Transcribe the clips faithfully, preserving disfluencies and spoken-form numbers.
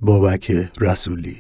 بابک رسولی.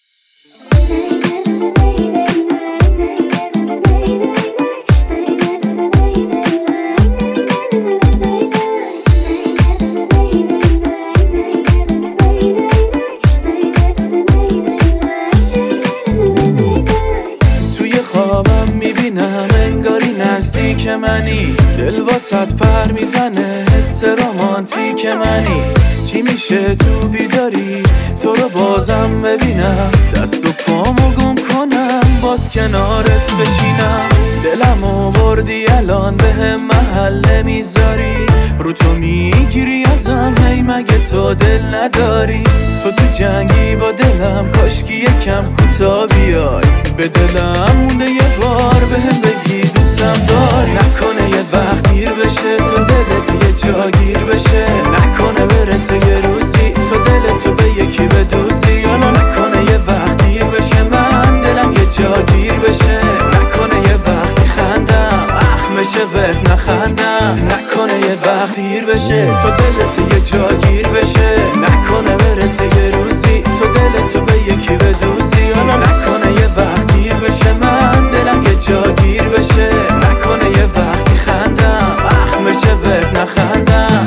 توی خوابم میبینم انگاری نزدیک منی، دل واسط پر میزنه حس رمانتیک منی. چی میشه تو بیداری تو رو بازم ببینم، دست و پامو گم کنم باز کنارت بشینم. دلمو بردی الان به هم محل نمیذاری، رو تو میگیری ازم هی مگه تو دل نداری؟ تو تو جنگی با دلم کاشکی یکم کوتا بیای، به دلم مونده یه بار به هم بگی دوستم داری. نکنه یه وقت دیر بشه تو دلت یه جا گیر بشه، نکنه برسه یه روزی تو دلتو به یکی بدوزی. حالا نکنه یه وقت دیر بشه من دلم یه جا گیر بشه، نکنه یه وقتی خندم اخمشه بهت نخندم. نکنه یه وقت دیر بشه تو دلت یه جا گیر بشه، نکنه برسه یه روزی تو دلتو به یکی بدوزی. حالا نکنه یه وقت دیر بشه من دلم یه جا گیر بشه، نکنه یه وقتی خندم اخمشه بهت نخندم.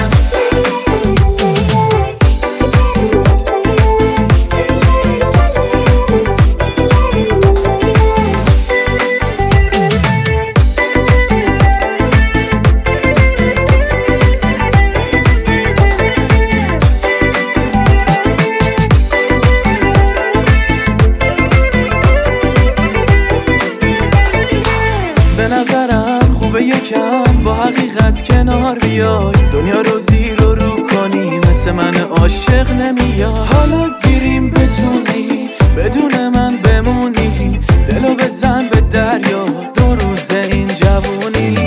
به نظرم خوبه یکم با حقیقت کنار بیای، دنیا رو زیر و رو کنی مثل من عاشق نمیای. حالا گیریم بتونی بدون من بمونی، دلو بزن به دریا دو روز این جوونی.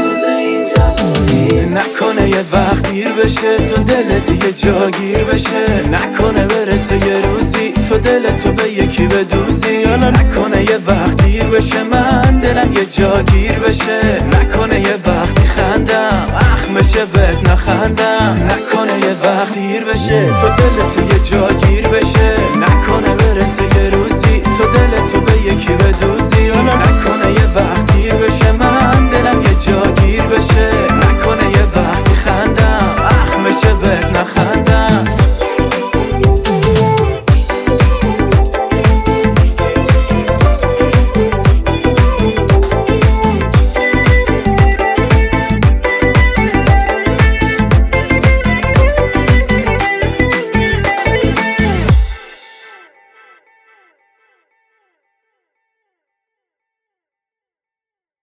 نکنه یه وقت دیر بشه تو دلت یه جا گیر بشه، نکنه برسه یه روزی تو دلتو به یکی بدوزی. حالا نکنه یه وقت دیر بشه من دلم یه جا گیر بشه، نکنه یه وقتی خندم اخمشه بهت نخندم. نکنه یه وقت دیر بشه تو دلت یه جا گیر بشه، نکنه برسه یه روزی تو دلتو به یکی بدوزی.